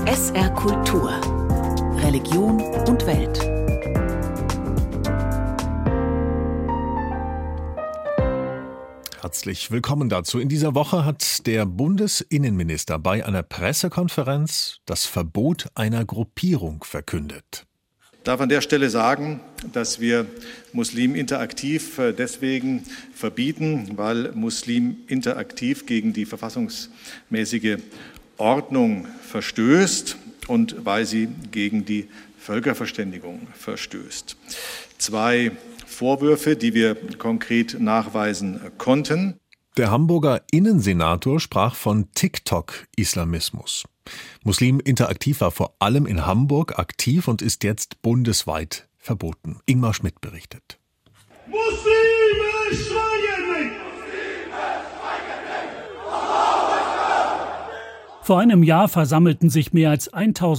SR Kultur. Religion und Welt. Herzlich willkommen dazu. In dieser Woche hat der Bundesinnenminister bei einer Pressekonferenz das Verbot einer Gruppierung verkündet. Ich darf an der Stelle sagen, dass wir Muslim Interaktiv deswegen verbieten, weil Muslim Interaktiv gegen die verfassungsmäßige Ordnung verstößt und weil sie gegen die Völkerverständigung verstößt. 2 Vorwürfe, die wir konkret nachweisen konnten. Der Hamburger Innensenator sprach von TikTok-Islamismus. Muslim Interaktiv war vor allem in Hamburg aktiv und ist jetzt bundesweit verboten. Ingmar Schmidt berichtet. Muslime schweigen nicht! Vor einem Jahr versammelten sich mehr als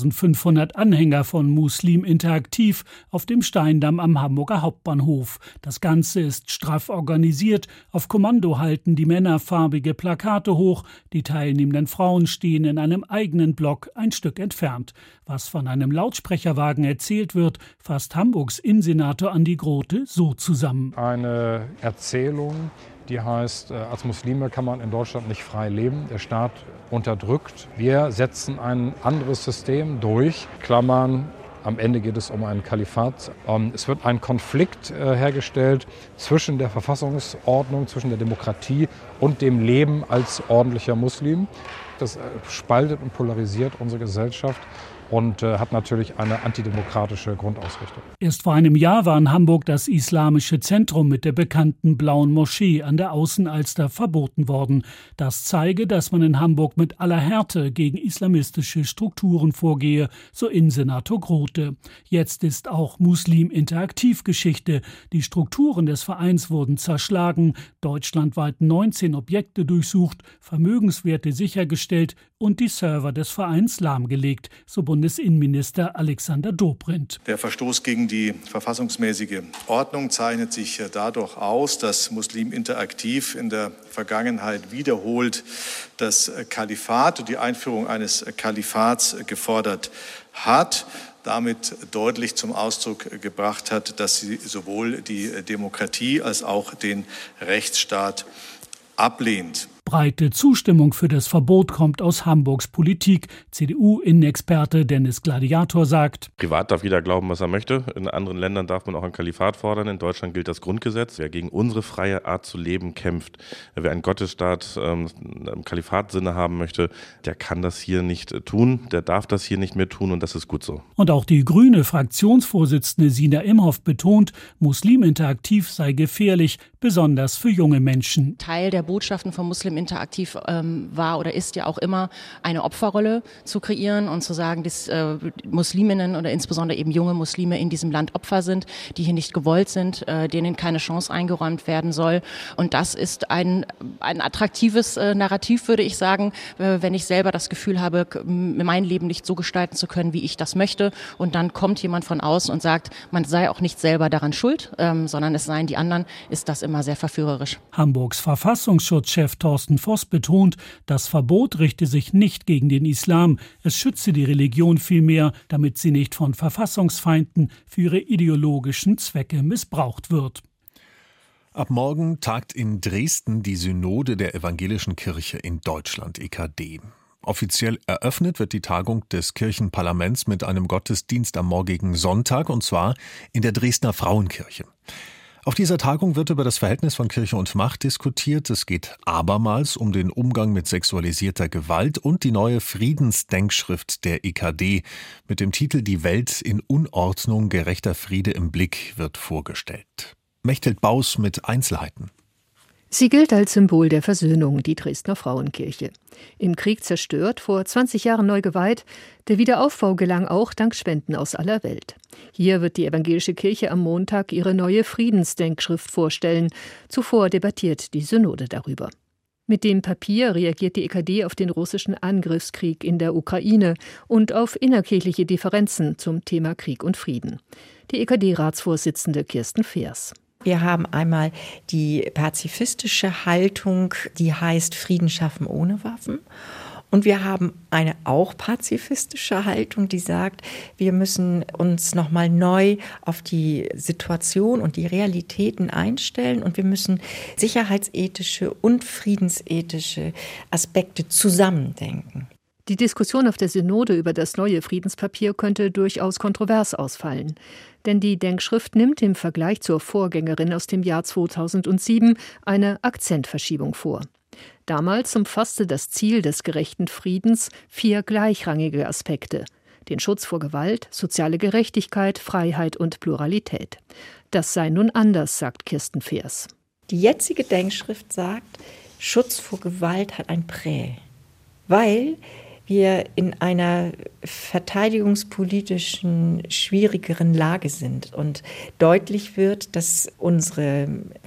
1500 Anhänger von Muslim Interaktiv auf dem Steindamm am Hamburger Hauptbahnhof. Das Ganze ist straff organisiert. Auf Kommando halten die Männer farbige Plakate hoch. Die teilnehmenden Frauen stehen in einem eigenen Block ein Stück entfernt. Was von einem Lautsprecherwagen erzählt wird, fasst Hamburgs Innensenator Andi Grote so zusammen. Eine Erzählung, die heißt, als Muslime kann man in Deutschland nicht frei leben. Der Staat unterdrückt. Wir setzen ein anderes System durch. Klammern, am Ende geht es um ein Kalifat. Es wird ein Konflikt hergestellt zwischen der Verfassungsordnung, zwischen der Demokratie und dem Leben als ordentlicher Muslim. Das spaltet und polarisiert unsere Gesellschaft und hat natürlich eine antidemokratische Grundausrichtung. Erst vor einem Jahr war in Hamburg das Islamische Zentrum mit der bekannten Blauen Moschee an der Außenalster verboten worden. Das zeige, dass man in Hamburg mit aller Härte gegen islamistische Strukturen vorgehe, so Innensenator Grote. Jetzt ist auch Muslim Interaktiv Geschichte. Die Strukturen des Vereins wurden zerschlagen, deutschlandweit 19 Objekte durchsucht, Vermögenswerte sichergestellt und die Server des Vereins lahmgelegt, so Bundesinnenminister Alexander Dobrindt. Der Verstoß gegen die verfassungsmäßige Ordnung zeichnet sich dadurch aus, dass Muslim Interaktiv in der Vergangenheit wiederholt das Kalifat und die Einführung eines Kalifats gefordert hat, damit deutlich zum Ausdruck gebracht hat, dass sie sowohl die Demokratie als auch den Rechtsstaat ablehnt. Breite Zustimmung für das Verbot kommt aus Hamburgs Politik. CDU-Innenexperte Dennis Gladiator sagt: Privat darf jeder glauben, was er möchte. In anderen Ländern darf man auch ein Kalifat fordern. In Deutschland gilt das Grundgesetz. Wer gegen unsere freie Art zu leben kämpft, wer einen Gottesstaat im Kalifatsinne haben möchte, der kann das hier nicht tun. Der darf das hier nicht mehr tun und das ist gut so. Und auch die grüne Fraktionsvorsitzende Sina Imhoff betont, Muslim Interaktiv sei gefährlich, besonders für junge Menschen. Teil der Botschaften von Muslim Interaktiv war oder ist ja auch immer eine Opferrolle zu kreieren und zu sagen, dass Musliminnen oder insbesondere eben junge Muslime in diesem Land Opfer sind, die hier nicht gewollt sind, denen keine Chance eingeräumt werden soll. Und das ist ein attraktives Narrativ, würde ich sagen, wenn ich selber das Gefühl habe, mein Leben nicht so gestalten zu können, wie ich das möchte. Und dann kommt jemand von außen und sagt, man sei auch nicht selber daran schuld, sondern es seien die anderen, ist das immer sehr verführerisch. Hamburgs Verfassungsschutzchef Thorsten Voss betont, das Verbot richte sich nicht gegen den Islam. Es schütze die Religion vielmehr, damit sie nicht von Verfassungsfeinden für ihre ideologischen Zwecke missbraucht wird. Ab morgen tagt in Dresden die Synode der Evangelischen Kirche in Deutschland, EKD. Offiziell eröffnet wird die Tagung des Kirchenparlaments mit einem Gottesdienst am morgigen Sonntag, und zwar in der Dresdner Frauenkirche. Auf dieser Tagung wird über das Verhältnis von Kirche und Macht diskutiert. Es geht abermals um den Umgang mit sexualisierter Gewalt und die neue Friedensdenkschrift der EKD mit dem Titel »Die Welt in Unordnung, gerechter Friede im Blick« wird vorgestellt. Mechthild Baus mit Einzelheiten. Sie gilt als Symbol der Versöhnung, die Dresdner Frauenkirche. Im Krieg zerstört, vor 20 Jahren neu geweiht, der Wiederaufbau gelang auch dank Spenden aus aller Welt. Hier wird die Evangelische Kirche am Montag ihre neue Friedensdenkschrift vorstellen. Zuvor debattiert die Synode darüber. Mit dem Papier reagiert die EKD auf den russischen Angriffskrieg in der Ukraine und auf innerkirchliche Differenzen zum Thema Krieg und Frieden. Die EKD-Ratsvorsitzende Kirsten Feers. Wir haben einmal die pazifistische Haltung, die heißt Frieden schaffen ohne Waffen. Und wir haben eine auch pazifistische Haltung, die sagt, wir müssen uns nochmal neu auf die Situation und die Realitäten einstellen und wir müssen sicherheitsethische und friedensethische Aspekte zusammendenken. Die Diskussion auf der Synode über das neue Friedenspapier könnte durchaus kontrovers ausfallen. Denn die Denkschrift nimmt im Vergleich zur Vorgängerin aus dem Jahr 2007 eine Akzentverschiebung vor. Damals umfasste das Ziel des gerechten Friedens 4 gleichrangige Aspekte: den Schutz vor Gewalt, soziale Gerechtigkeit, Freiheit und Pluralität. Das sei nun anders, sagt Kirsten Feers. Die jetzige Denkschrift sagt, Schutz vor Gewalt hat ein Prä, weil wir in einer verteidigungspolitischen schwierigeren Lage sind und deutlich wird, dass unsere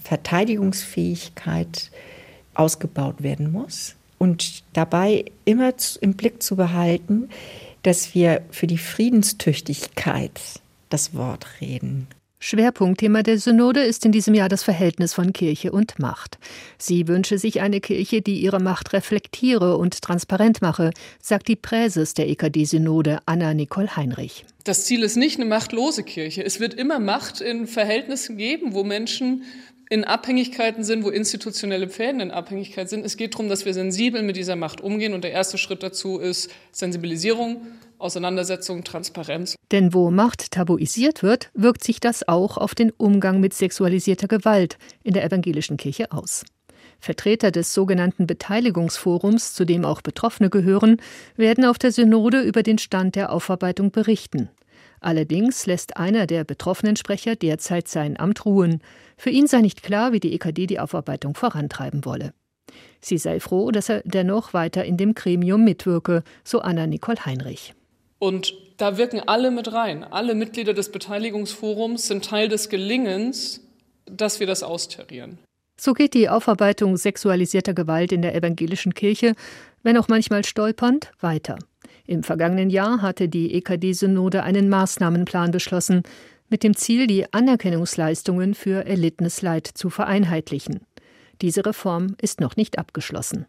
Verteidigungsfähigkeit ausgebaut werden muss und dabei immer im Blick zu behalten, dass wir für die Friedenstüchtigkeit das Wort reden. Schwerpunktthema der Synode ist in diesem Jahr das Verhältnis von Kirche und Macht. Sie wünsche sich eine Kirche, die ihre Macht reflektiere und transparent mache, sagt die Präses der EKD-Synode, Anna-Nicole Heinrich. Das Ziel ist nicht eine machtlose Kirche. Es wird immer Macht in Verhältnissen geben, wo Menschen in Abhängigkeiten sind, wo institutionelle Fäden in Abhängigkeit sind. Es geht darum, dass wir sensibel mit dieser Macht umgehen. Und der erste Schritt dazu ist Sensibilisierung, Auseinandersetzung, Transparenz. Denn wo Macht tabuisiert wird, wirkt sich das auch auf den Umgang mit sexualisierter Gewalt in der evangelischen Kirche aus. Vertreter des sogenannten Beteiligungsforums, zu dem auch Betroffene gehören, werden auf der Synode über den Stand der Aufarbeitung berichten. Allerdings lässt einer der betroffenen Sprecher derzeit sein Amt ruhen. Für ihn sei nicht klar, wie die EKD die Aufarbeitung vorantreiben wolle. Sie sei froh, dass er dennoch weiter in dem Gremium mitwirke, so Anna-Nicole Heinrich. Und da wirken alle mit rein. Alle Mitglieder des Beteiligungsforums sind Teil des Gelingens, dass wir das austarieren. So geht die Aufarbeitung sexualisierter Gewalt in der evangelischen Kirche, wenn auch manchmal stolpernd, weiter. Im vergangenen Jahr hatte die EKD-Synode einen Maßnahmenplan beschlossen, mit dem Ziel, die Anerkennungsleistungen für erlittenes Leid zu vereinheitlichen. Diese Reform ist noch nicht abgeschlossen.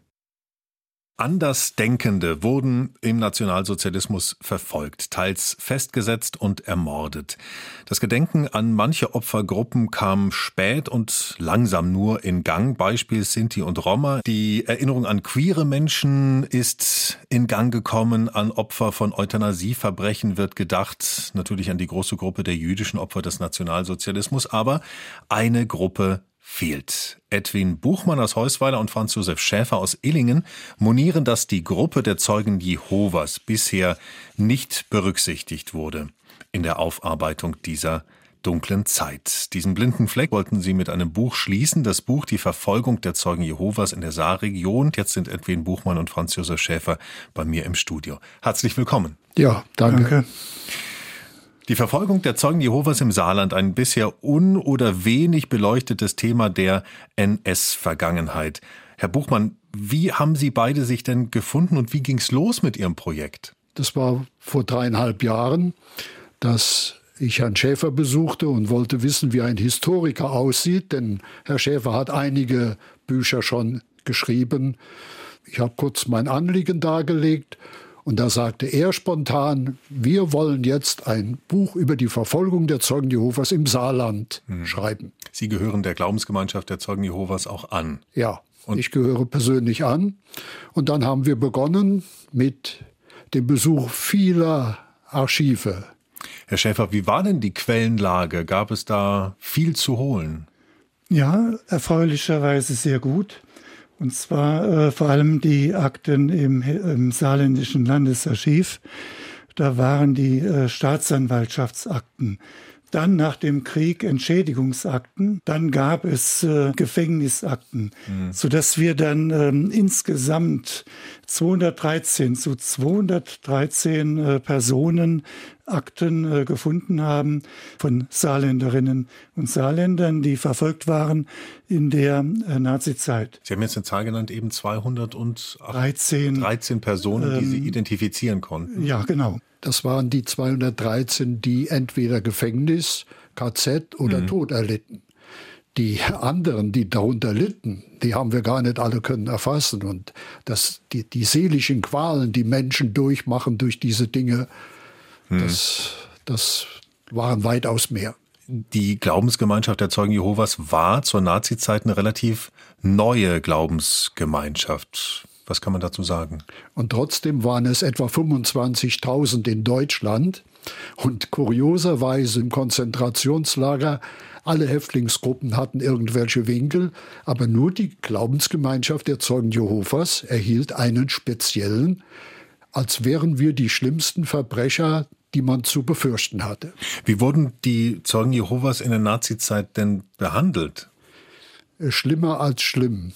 Andersdenkende wurden im Nationalsozialismus verfolgt, teils festgesetzt und ermordet. Das Gedenken an manche Opfergruppen kam spät und langsam nur in Gang. Beispiel Sinti und Roma. Die Erinnerung an queere Menschen ist in Gang gekommen. An Opfer von Euthanasieverbrechen wird gedacht. Natürlich an die große Gruppe der jüdischen Opfer des Nationalsozialismus. Aber eine Gruppe fehlt. Edwin Buchmann aus Heusweiler und Franz Josef Schäfer aus Illingen monieren, dass die Gruppe der Zeugen Jehovas bisher nicht berücksichtigt wurde in der Aufarbeitung dieser dunklen Zeit. Diesen blinden Fleck wollten sie mit einem Buch schließen, das Buch Die Verfolgung der Zeugen Jehovas in der Saarregion. Jetzt sind Edwin Buchmann und Franz Josef Schäfer bei mir im Studio. Herzlich willkommen. Ja, danke. Die Verfolgung der Zeugen Jehovas im Saarland, ein bisher oder wenig beleuchtetes Thema der NS-Vergangenheit. Herr Buchmann, wie haben Sie beide sich denn gefunden und wie ging's los mit Ihrem Projekt? Das war vor 3,5 Jahren, dass ich Herrn Schäfer besuchte und wollte wissen, wie ein Historiker aussieht, denn Herr Schäfer hat einige Bücher schon geschrieben. Ich habe kurz mein Anliegen dargelegt. Und da sagte er spontan, wir wollen jetzt ein Buch über die Verfolgung der Zeugen Jehovas im Saarland schreiben. Sie gehören der Glaubensgemeinschaft der Zeugen Jehovas auch an. Ja, und ich gehöre persönlich an. Und dann haben wir begonnen mit dem Besuch vieler Archive. Herr Schäfer, wie war denn die Quellenlage? Gab es da viel zu holen? Ja, erfreulicherweise sehr gut. Und zwar vor allem die Akten im Saarländischen Landesarchiv. Da waren die Staatsanwaltschaftsakten. Dann nach dem Krieg Entschädigungsakten. Dann gab es Gefängnisakten, sodass wir dann insgesamt 213 Personen Akten gefunden haben von Saarländerinnen und Saarländern, die verfolgt waren in der Nazizeit. Sie haben jetzt eine Zahl genannt, eben 213 Personen, die Sie identifizieren konnten. Ja, genau. Das waren die 213, die entweder Gefängnis, KZ oder Tod erlitten. Die anderen, die darunter litten, die haben wir gar nicht alle können erfassen. Und die seelischen Qualen, die Menschen durchmachen durch diese Dinge, das waren weitaus mehr. Die Glaubensgemeinschaft der Zeugen Jehovas war zur Nazizeit eine relativ neue Glaubensgemeinschaft. Was kann man dazu sagen? Und trotzdem waren es etwa 25.000 in Deutschland. Und kurioserweise im Konzentrationslager, alle Häftlingsgruppen hatten irgendwelche Winkel, aber nur die Glaubensgemeinschaft der Zeugen Jehovas erhielt einen speziellen, als wären wir die schlimmsten Verbrecher, die man zu befürchten hatte. Wie wurden die Zeugen Jehovas in der Nazizeit denn behandelt? Schlimmer als schlimm.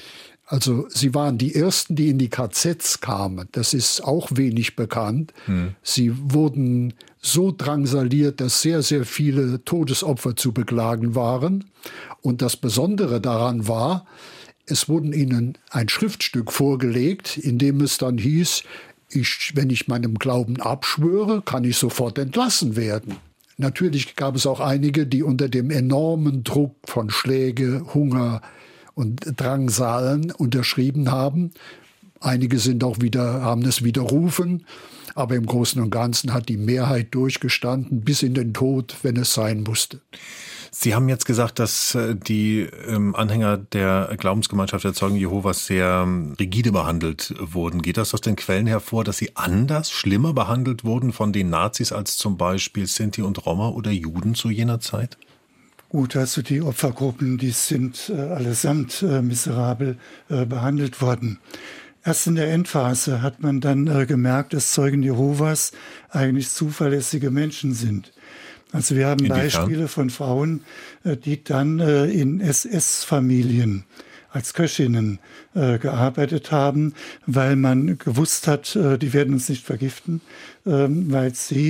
Also sie waren die Ersten, die in die KZs kamen. Das ist auch wenig bekannt. Sie wurden so drangsaliert, dass sehr, sehr viele Todesopfer zu beklagen waren. Und das Besondere daran war, es wurden ihnen ein Schriftstück vorgelegt, in dem es dann hieß, wenn ich meinem Glauben abschwöre, kann ich sofort entlassen werden. Natürlich gab es auch einige, die unter dem enormen Druck von Schläge, Hunger und Drangsalen unterschrieben haben. Einige haben es widerrufen, aber im Großen und Ganzen hat die Mehrheit durchgestanden, bis in den Tod, wenn es sein musste. Sie haben jetzt gesagt, dass die Anhänger der Glaubensgemeinschaft der Zeugen Jehovas sehr rigide behandelt wurden. Geht das aus den Quellen hervor, dass sie anders, schlimmer behandelt wurden von den Nazis als zum Beispiel Sinti und Roma oder Juden zu jener Zeit? Gut, also die Opfergruppen, die sind allesamt miserabel behandelt worden. Erst in der Endphase hat man dann gemerkt, dass Zeugen Jehovas eigentlich zuverlässige Menschen sind. Also wir haben Beispiele von Frauen, die dann in SS-Familien als Köchinnen gearbeitet haben, weil man gewusst hat, die werden uns nicht vergiften, weil sie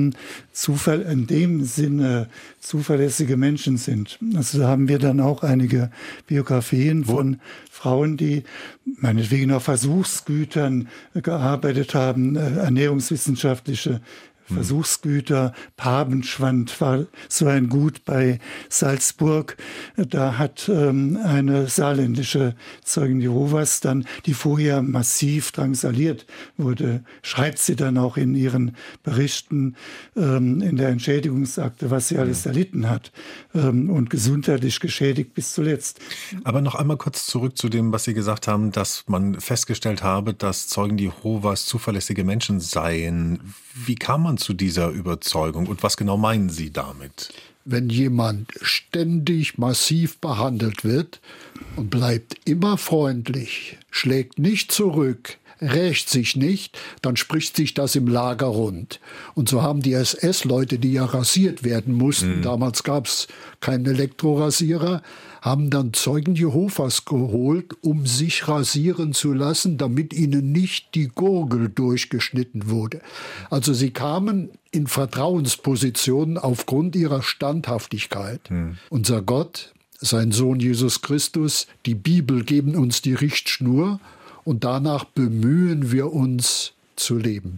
in dem Sinne zuverlässige Menschen sind. Also da haben wir dann auch einige Biografien von Frauen, die meinetwegen auf Versuchsgütern gearbeitet haben, ernährungswissenschaftliche Versuchsgüter. Pabenschwand war so ein Gut bei Salzburg. Da hat eine saarländische Zeugin Jehovas dann, die vorher massiv drangsaliert wurde, schreibt sie dann auch in ihren Berichten in der Entschädigungsakte, was sie alles erlitten hat und gesundheitlich geschädigt bis zuletzt. Aber noch einmal kurz zurück zu dem, was Sie gesagt haben, dass man festgestellt habe, dass Zeugen Jehovas zuverlässige Menschen seien. Wie kam man zu dieser Überzeugung und was genau meinen Sie damit? Wenn jemand ständig massiv behandelt wird und bleibt immer freundlich, schlägt nicht zurück, rächt sich nicht, dann spricht sich das im Lager rund. Und so haben die SS-Leute, die ja rasiert werden mussten, damals gab es keinen Elektrorasierer, haben dann Zeugen Jehovas geholt, um sich rasieren zu lassen, damit ihnen nicht die Gurgel durchgeschnitten wurde. Also sie kamen in Vertrauenspositionen aufgrund ihrer Standhaftigkeit. Unser Gott, sein Sohn Jesus Christus, die Bibel geben uns die Richtschnur und danach bemühen wir uns zu leben.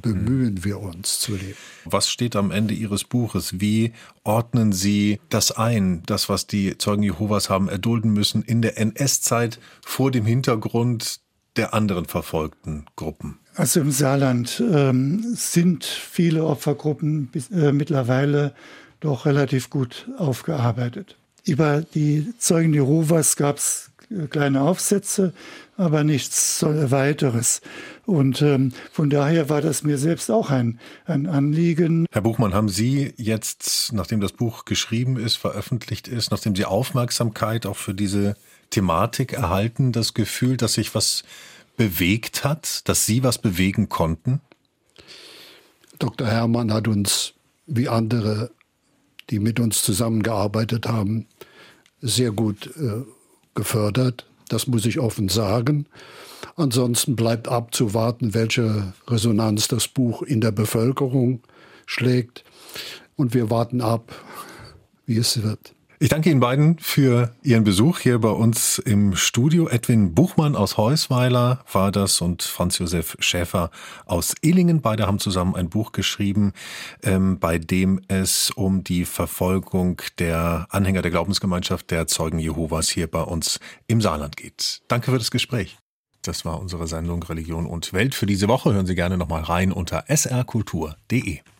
Was steht am Ende Ihres Buches? Wie ordnen Sie das ein, das, was die Zeugen Jehovas haben erdulden müssen in der NS-Zeit vor dem Hintergrund der anderen verfolgten Gruppen? Also im Saarland sind viele Opfergruppen mittlerweile doch relativ gut aufgearbeitet. Über die Zeugen Jehovas gab es kleine Aufsätze, aber nichts weiteres. Und von daher war das mir selbst auch ein Anliegen. Herr Buchmann, haben Sie jetzt, nachdem das Buch geschrieben ist, veröffentlicht ist, nachdem Sie Aufmerksamkeit auch für diese Thematik erhalten, das Gefühl, dass sich was bewegt hat, dass Sie was bewegen konnten? Dr. Herrmann hat uns, wie andere, die mit uns zusammengearbeitet haben, sehr gut gefördert. Das muss ich offen sagen. Ansonsten bleibt abzuwarten, welche Resonanz das Buch in der Bevölkerung schlägt. Und wir warten ab, wie es wird. Ich danke Ihnen beiden für Ihren Besuch hier bei uns im Studio. Edwin Buchmann aus Heusweiler war das und Franz Josef Schäfer aus Illingen. Beide haben zusammen ein Buch geschrieben, bei dem es um die Verfolgung der Anhänger der Glaubensgemeinschaft der Zeugen Jehovas hier bei uns im Saarland geht. Danke für das Gespräch. Das war unsere Sendung Religion und Welt für diese Woche. Hören Sie gerne nochmal rein unter srkultur.de.